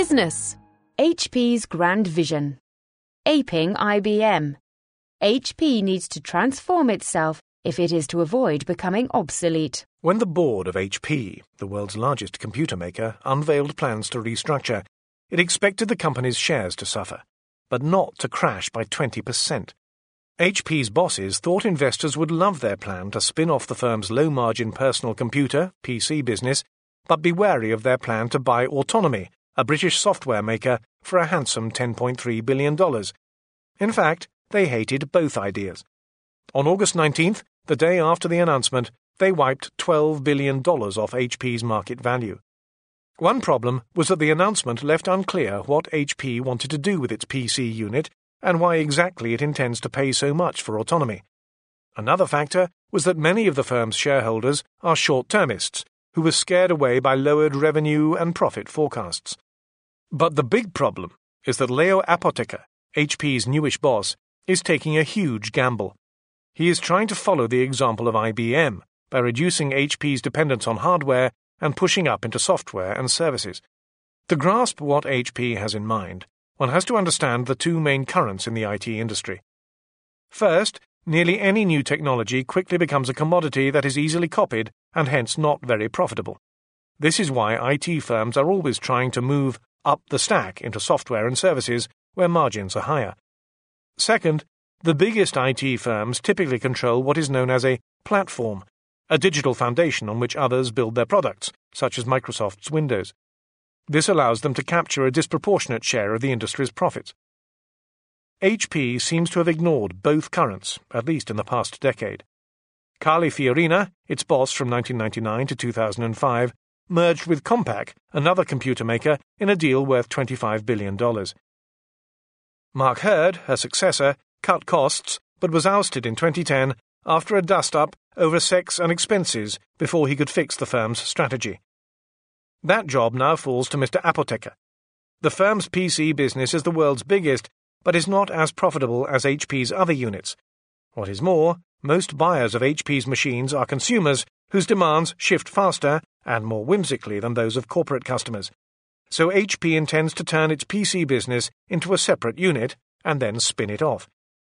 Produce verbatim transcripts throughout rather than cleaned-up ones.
Business. H P's grand vision. Aping I B M. H P needs to transform itself if it is to avoid becoming obsolete. When the board of H P, the world's largest computer maker, unveiled plans to restructure, it expected the company's shares to suffer, but not to crash by twenty percent. H P's bosses thought investors would love their plan to spin off the firm's low-margin personal computer, P C business, but be wary of their plan to buy Autonomy, a British software maker, for a handsome ten point three billion dollars. In fact, they hated both ideas. On August nineteenth, the day after the announcement, they wiped twelve billion dollars off H P's market value. One problem was that the announcement left unclear what H P wanted to do with its P C unit and why exactly it intends to pay so much for Autonomy. Another factor was that many of the firm's shareholders are short-termists who were scared away by lowered revenue and profit forecasts. But the big problem is that Leo Apotheker, H P's newish boss, is taking a huge gamble. He is trying to follow the example of I B M by reducing H P's dependence on hardware and pushing up into software and services. To grasp what H P has in mind, one has to understand the two main currents in the I T industry. First, nearly any new technology quickly becomes a commodity that is easily copied and hence not very profitable. This is why I T firms are always trying to move up the stack into software and services where margins are higher. Second, the biggest I T firms typically control what is known as a platform, a digital foundation on which others build their products, such as Microsoft's Windows. This allows them to capture a disproportionate share of the industry's profits. H P seems to have ignored both currents, at least in the past decade. Carly Fiorina, its boss from nineteen ninety-nine to two thousand five, merged with Compaq, another computer maker, in a deal worth twenty-five billion dollars. Mark Hurd, her successor, cut costs but was ousted in twenty ten after a dust-up over sex and expenses before he could fix the firm's strategy. That job now falls to Mister Apotheker. The firm's P C business is the world's biggest, but is not as profitable as H P's other units. What is more, most buyers of H P's machines are consumers whose demands shift faster and more whimsically than those of corporate customers. So H P intends to turn its P C business into a separate unit and then spin it off.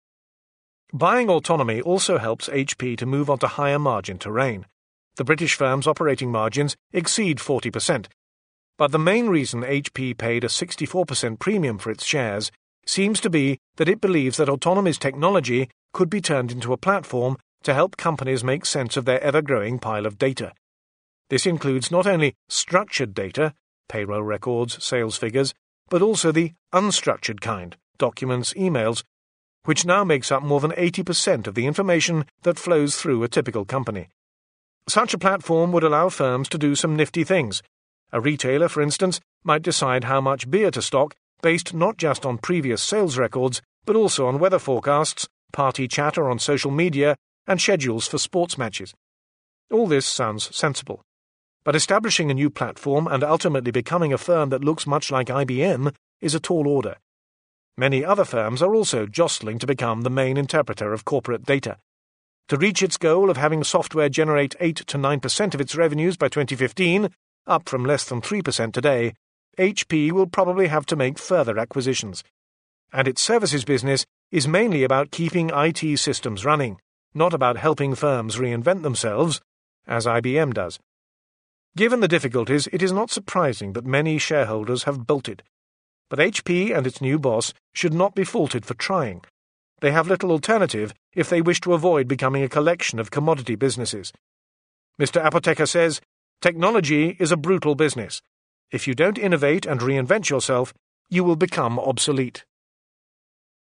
Buying Autonomy also helps H P to move onto higher margin terrain. The British firm's operating margins exceed forty percent, but the main reason H P paid a sixty-four percent premium for its shares seems to be that it believes that Autonomy's technology could be turned into a platform to help companies make sense of their ever-growing pile of data. This includes not only structured data, payroll records, sales figures, but also the unstructured kind, documents, emails, which now makes up more than eighty percent of the information that flows through a typical company. Such a platform would allow firms to do some nifty things. A retailer, for instance, might decide how much beer to stock based not just on previous sales records, but also on weather forecasts, party chatter on social media, and schedules for sports matches. All this sounds sensible. But establishing a new platform and ultimately becoming a firm that looks much like I B M is a tall order. Many other firms are also jostling to become the main interpreter of corporate data. To reach its goal of having software generate eight to nine percent of its revenues by twenty fifteen, up from less than three percent today, H P will probably have to make further acquisitions. And its services business is mainly about keeping I T systems running, not about helping firms reinvent themselves, as I B M does. Given the difficulties, it is not surprising that many shareholders have bolted. But H P and its new boss should not be faulted for trying. They have little alternative if they wish to avoid becoming a collection of commodity businesses. Mister Apotheker says, "Technology is a brutal business. If you don't innovate and reinvent yourself, you will become obsolete."